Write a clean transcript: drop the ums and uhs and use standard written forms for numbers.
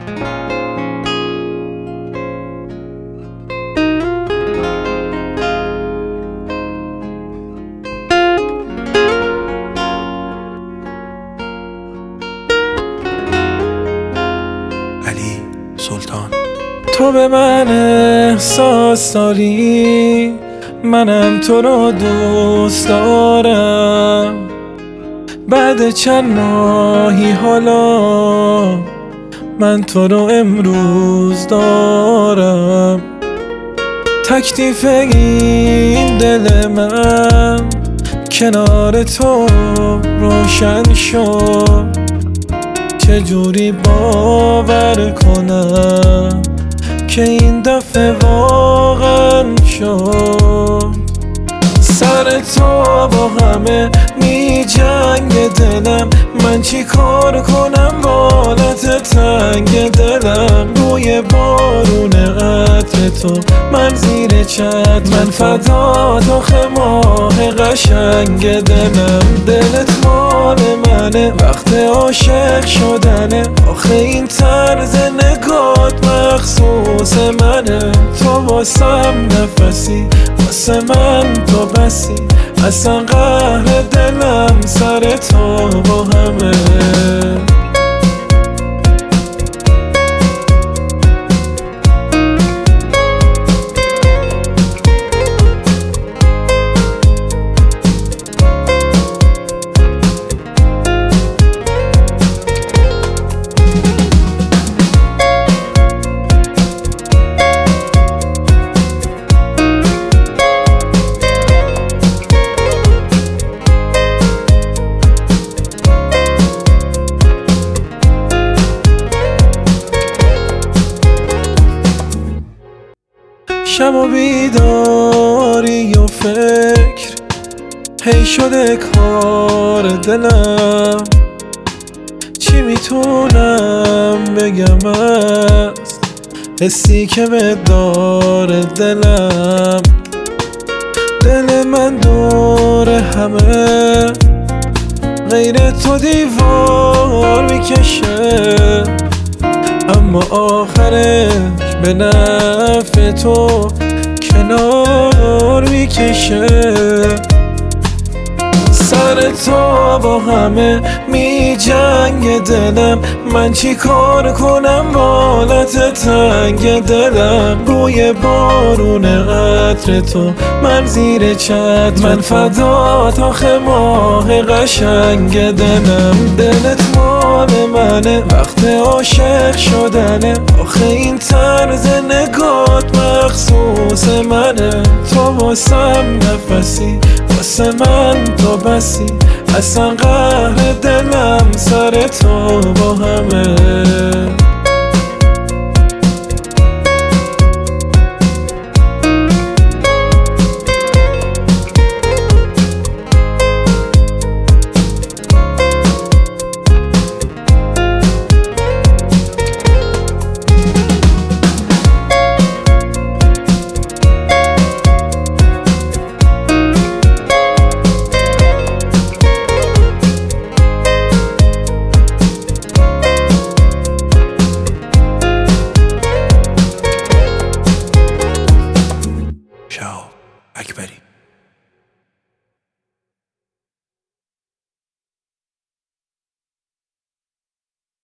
علی سلطان. تو به من احساس داری، منم تو رو دوست دارم. بعد چند ماهی حالا من تو رو امروز دارم. تکلیف این دل من کنار تو روشن شد. چجوری باور کنم که این دفعه واقعا شد. سر تو با همه می جنگ دلم، من چی کار کنم بالت تنگ دلم. روی بارون عطر تو من زیر چت، من فدا داخل ماه قشنگ دلم. دلت مال منه وقت عاشق شدنه، آخه این طرز نگات مخصوص منه. تو واسم نفسی، واسه من تو بسی، اصلا قهر دلم سر تو با همه. شب و بیداری و فکر هی شده کار دلم. چی میتونم بگم از حسی که به دار دلم. دل من دور همه غیر تو دیوار میکشه، اما آخرش به نفع تو کنار میکشه. سر تو با همه می جنگ دلم، من چی کار کنم بالت تنگ دلم. روی بارون عطر تو من زیر چت، من فدا تاخ ماه قشنگ دلم. دلت مال منه وقت عاشق شدنه، آخه این طرز نگات مخصوص منه. تو واسم نفسی، واسه من تو بسی، اصلا قهر دلم سر تو با همه.